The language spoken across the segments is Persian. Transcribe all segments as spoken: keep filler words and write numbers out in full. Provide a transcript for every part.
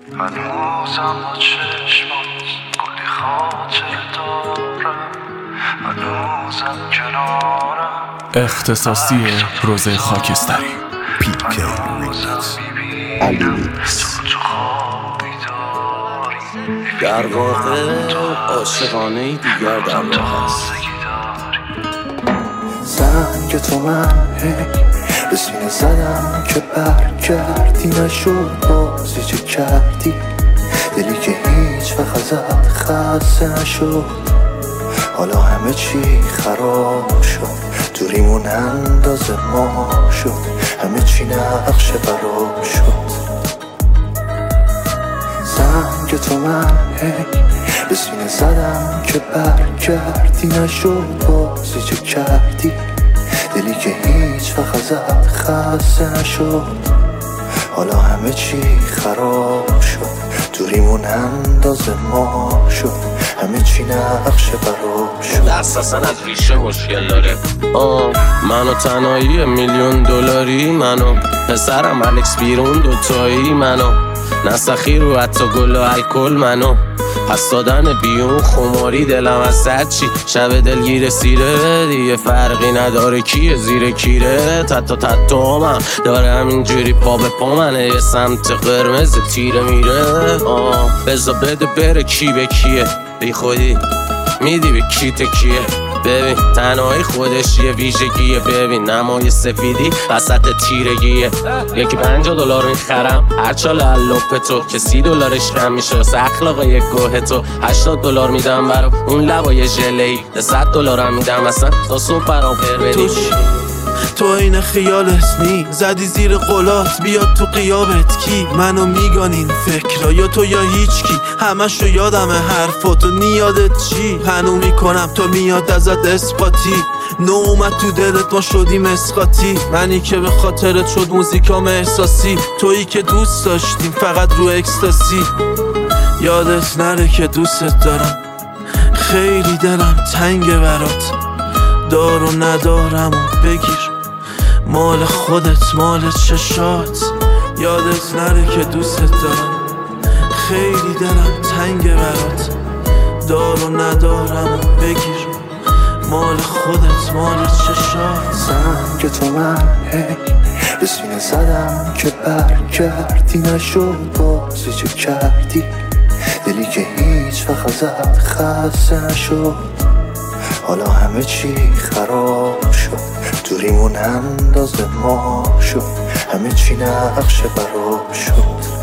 هنوزم با چشمات کلی خاطر دارم، هنوزم کنارم. اختصاصی روزه خاکستری پی کی علیس. در واقع عاشقانه دیگر در راه است. زنگ تو من هی به سینه زدم که برگردی، نشد بازی چه کردی، دلی که هیچ وقت ازت خسته نشد. حالا همه چی خراب شد، دوریمون انداز ما شد، همه چی نقش برام شد. زنگ تو من هی به سینه زدم که برگردی، نشد بازی چه کردی، دلی که هیچ وقت ازت خسته نشد. حالا همه چی خراب شد، دوریمون انداز ما شد، همه چی نقش برام شد. اساساً از ریشه مشکل داره. آه منو تنهایی میلیون دلاری، منو پسرم الکس بیرون دوتایی، منو نسخی رو حتی گل و الکل، منو پس دادن بیون خماری، دلم از صد چی شب دلگیر سیره، دیگه فرقی نداره کیه زیر کیره. تتا تتا من داره همینجوری پا به پا منه، یه سمت قرمز تیره میره. آه بزا بده بره کی به کیه، بی خودی میدی به کی تکیه. ببین تنهایی خودش یه ویژگیه، ببین نمای سفیدی وسط تیرگیه. یکی پنجاه دلار میخرم هرچا لالوپ تو، که سی دلارش کم میشه واسه اخلاق یک گوه تو. هشتاد دلار میدم برا اون لبای ژله‌ای، صد دلارم میدم اصلا تا صبح برام خیر بدی. تو این خیالت نی زدی زیر قلات، بیاد تو قیابت کی منو میگانین فکرها، یا تو یا هیچ کی. همشو یادمه حرفاتو نیادت چی، هنو میکنم تو میاد ازت اثباتی. نو اومد تو دلت ما شدیم اسقاطی، منی که به خاطرت شد موزیکام احساسی، تویی که دوست داشتیم فقط رو اکستاسی. یادت نره که دوستت دارم، خیلی دلم تنگه برات، دار و ندارم و بگیر مال خودت مال چشات. یادت نره که دوستت دارم، خیلی دلم تنگه برات، دار و ندارم و بگیر مال خودت مال چشات. زنگ تو من هی به سینه زدم که برگردی، نشد بازی چه کردی، دلی که هیچ وقت ازت خسته نشد. حالا همه چی خراب شد، دوریمون انداز ما شد، همه چی نقش برام شد.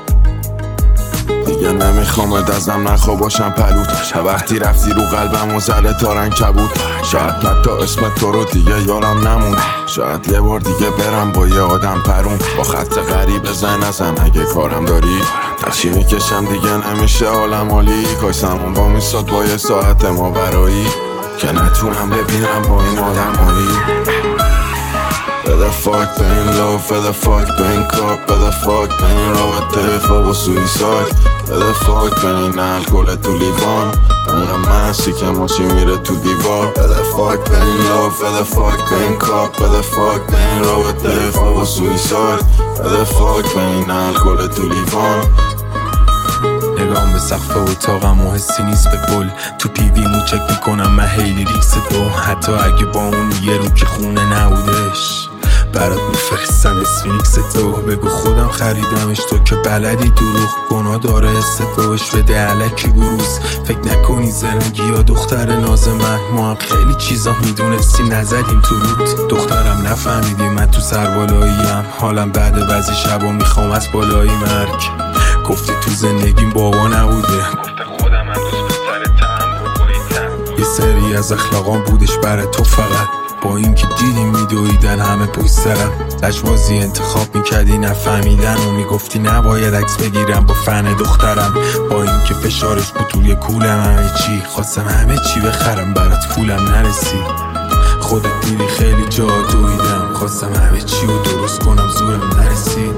دیگه نمیخوامت ازم نخوا باشم پلوت، چه وقتی رفتی رو قلبم و زده تارن کبود. شاید حتی اسم تو رو دیگه یارم نمون، شاید یه بار دیگه برم با یه آدم پرون، با خط غریب زن ازم اگه کارم داری. تشی میکشم دیگه نمیشه حالم عالی، کاش زمان با میساد با یه ساعت ما برایی، که نتونم ببینم با این آدم هایی. بده فاک به این لوف، بده فاک به این کاپ، بده فاک به این رابطه خواب و سویساید، بده فاک به این الکل تو لیوان، این محسی که ماشی میره تو دیوار. بده فاک به این لوف، بده فاک به این کاپ، بده فاک به این رابطه خواب و سویساید، بده فاک به این الکل تو لیوان. نگام به سقف اتاقم و حسی نیست به گل، تو پیویمو چک میکنم من هیلی ریکس تو، حتی اگه با اون یه رو که خونه نبودش برات میفرستم اسفینکس تو. بگو خودم خریدمش تو که بلدی دروغ، گناه داره حس توش بده علکی بروز. فکر نکنی زرنگی یا دختر ناز من، ما هم خیلی چیزا میدونستی نزدیم تو رود. دخترم نفهمیدی من تو سربالاییم، حالم بعد بعضی شبا میخوام از بالایی مرگ. گفتی تو زندگیم بابا نبوده، گفته خودم هم دوست پسر تهم بکنیدم. یه سری از اخلاقام بودش برای تو فقط، با اینکه دیدیم میدویدن همه پشت سرم. لجبازی انتخاب میکردی نفهمیدن و میگفتی نباید عکس بگیرم با فن دخترم، با اینکه فشارش بود توی کولم همه چی، خواستم همه چی بخرم برات پولم نرسید. خودت دیدی خیلی جا دویدم، خواستم همه چی رو درست کنم زورم نرسید.